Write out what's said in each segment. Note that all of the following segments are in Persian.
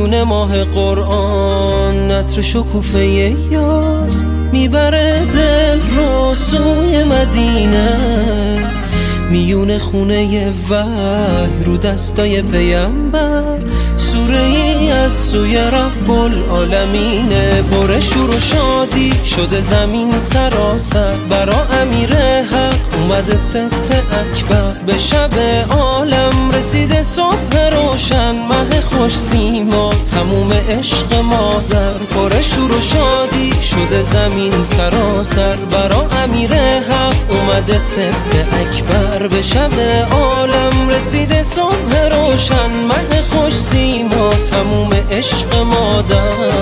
میونه ماه قرآن عطر شکوفه یاس میبره دل رو سوی مدینه، میونه خونه وحی رو دستای پیامبر، سوره ای از سوی رب العالمینه. پر شور و شادی شده زمین سراسر، برا امیر حق اومده ست اکبر. به شب عالم رسیده صبح روشن، مه خوش سیما تموم عشق مادر. پر شور و شادی شده زمین سراسر، برا امیر حق اومده ست اکبر. به شب عالم رسیده صبح روشن، مه خوش سیما تموم عشق مادر.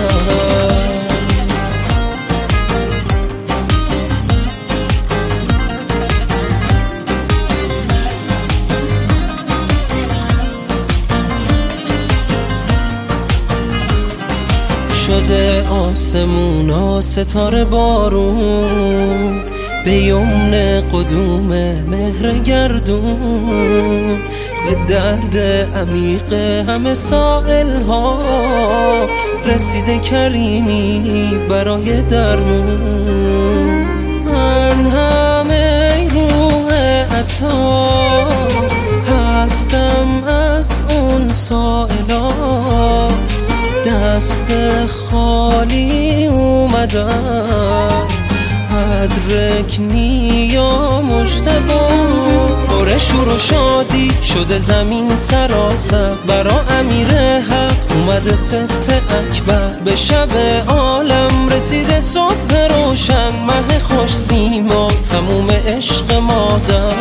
شده آسمونا ستاره بارون، به یمن قدوم مهر گردون. به درد عمیق همه سائل ها رسیده کریمی برای درمون. من همه روح عطا هستم از اون سائلا، دست خالی اومدم ادرکنی یا مجتبا. پر شور و شادی شده زمین سراسر، برا امیر حق اومده ست اکبر. به شب عالم رسیده صبح روشن، مه خوش سیما تموم عشق مادر.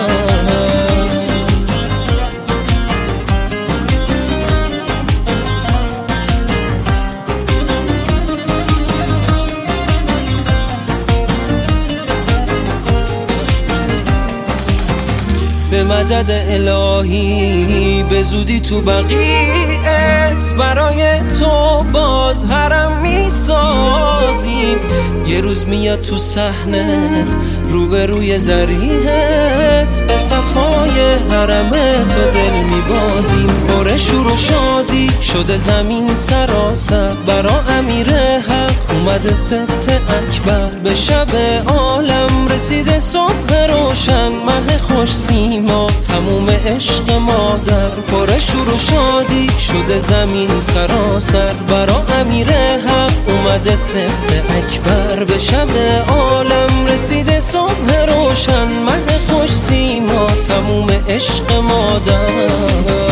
به مدد الهی به زودی تو بقیعت، برای تو باز حرم میسازیم. یه روز میاد تو صحنت روبروی ذریحت، به صفای حرم تو دل میبازیم. پر شور و شادی شده زمین سراسر، برا امیر حق اومده ست اکبر. به شب عالم رسیده صبح روشن، مه خوش سیما تموم عشق مادر. پر شور و شادی شده زمین سراسر، برا امیر حق اومده ست اکبر. به شب عالم رسیده صبح روشن، مه خوش سیما تموم عشق مادر.